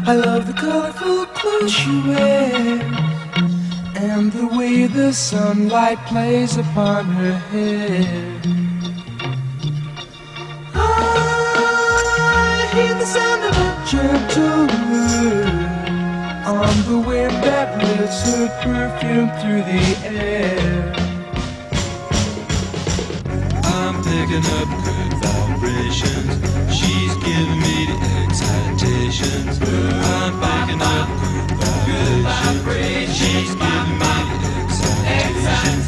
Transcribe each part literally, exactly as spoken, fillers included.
I love the colorful clothes she wears and the way the sunlight plays upon her hair. I hear the sound of a gentle word on the wind that lifts her perfume through the air. I'm picking up good vibrations. She's giving me the excitations. I'm picking up good vibrations. She's giving me the excitations.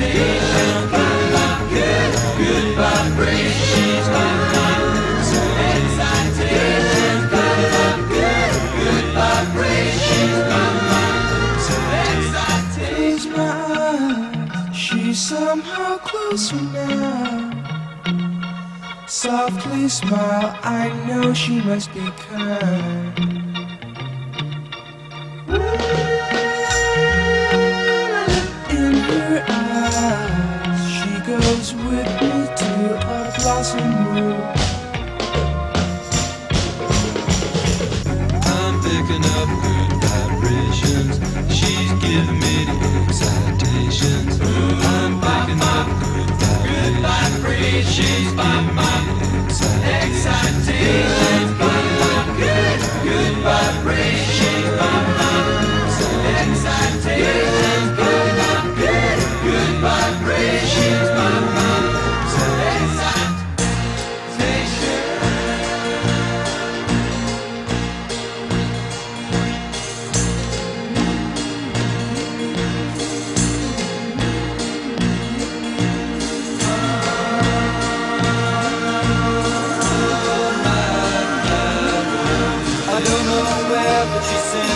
Good, good vibrations. She's giving me the excitations. Good, good vibrations. She's giving me the excitations. Close my eyes, she's somehow closer now. Softly smile, I know she must be kind. In her eyes, she goes with me to a blossom room. I'm picking up good vibrations. She's giving me the excitations. I'm picking up good vibrations. She's giving me the excitations. Good, good vibrations. Excitations. Good, good vibrations. I don't know where, but she sings.